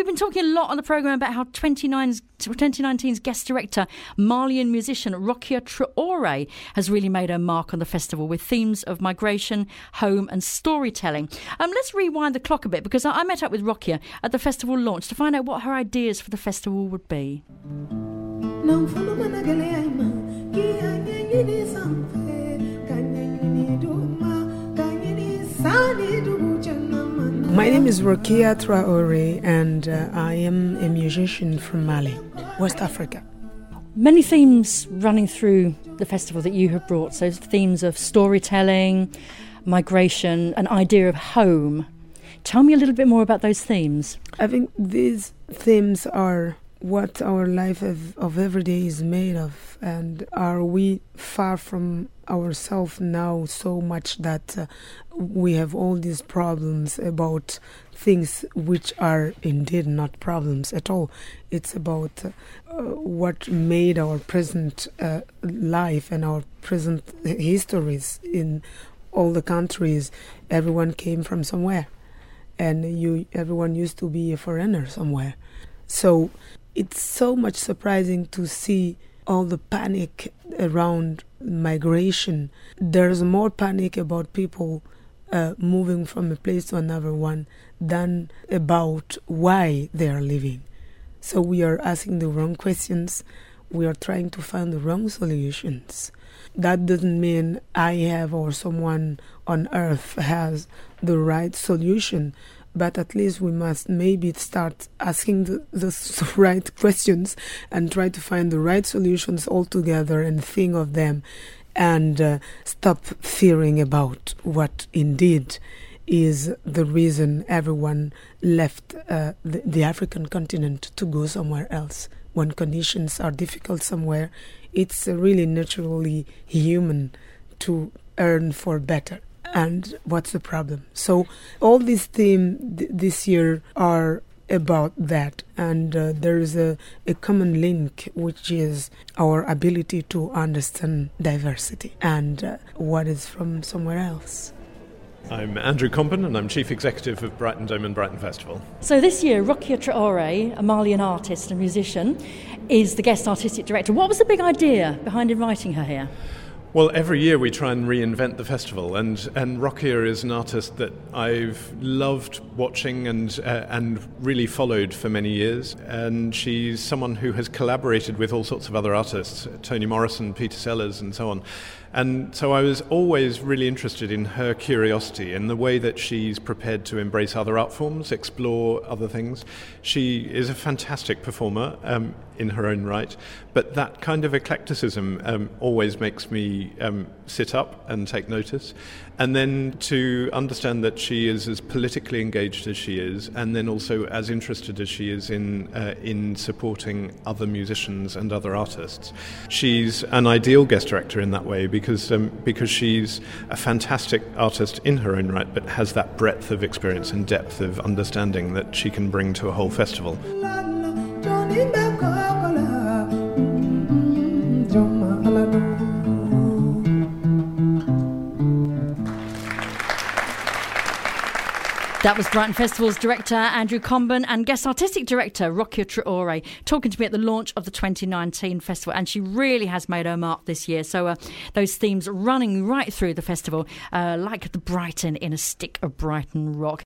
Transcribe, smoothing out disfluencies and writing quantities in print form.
been talking a lot on the programme about how 2019's guest director, Malian musician Rokia Traore, has really made her mark on the festival with themes of migration, home and storytelling. Let's rewind the clock a bit, because I met up with Rokia at the festival launch to find out what her ideas for the festival would be. My name is Rokia Traore, and I am a musician from Mali, West Africa. Many themes running through the festival that you have brought, so themes of storytelling, migration, an idea of home. Tell me a little bit more about those themes. I think these themes are what our life of every day is made of, and are we far from ourselves now so much that we have all these problems about things which are indeed not problems at all. It's about what made our present life and our present histories in all the countries. Everyone came from somewhere, and everyone used to be a foreigner somewhere. So it's so much surprising to see all the panic around migration. There's more panic about people moving from a place to another one than about why they are leaving. So we are asking the wrong questions. We are trying to find the wrong solutions. That doesn't mean I have or someone on earth has the right solution, but at least we must maybe start asking the right questions and try to find the right solutions altogether and think of them, and stop fearing about what indeed is the reason everyone left the African continent to go somewhere else. When conditions are difficult somewhere, it's really naturally human to yearn for better. And what's the problem? So all these themes this year are about that, and there is a common link, which is our ability to understand diversity and what is from somewhere else. I'm Andrew Comben, and I'm Chief Executive of Brighton Dome and Brighton Festival. So this year, Rokia Traore, a Malian artist and musician, is the guest artistic director. What was the big idea behind inviting her here? Well, every year we try and reinvent the festival, and Rokia is an artist that I've loved watching and really followed for many years. And she's someone who has collaborated with all sorts of other artists, Toni Morrison, Peter Sellers, and so on. And so I was always really interested in her curiosity and the way that she's prepared to embrace other art forms, explore other things. She is a fantastic performer in her own right, but that kind of eclecticism always makes me sit up and take notice. And then to understand that she is as politically engaged as she is, and then also as interested as she is in supporting other musicians and other artists. She's an ideal guest director in that way because she's a fantastic artist in her own right, but has that breadth of experience and depth of understanding that she can bring to a whole festival. That was Brighton Festival's director Andrew Comben and guest artistic director Rokia Traore talking to me at the launch of the 2019 festival, and she really has made her mark this year. So those themes running right through the festival, like the Brighton in a stick of Brighton rock.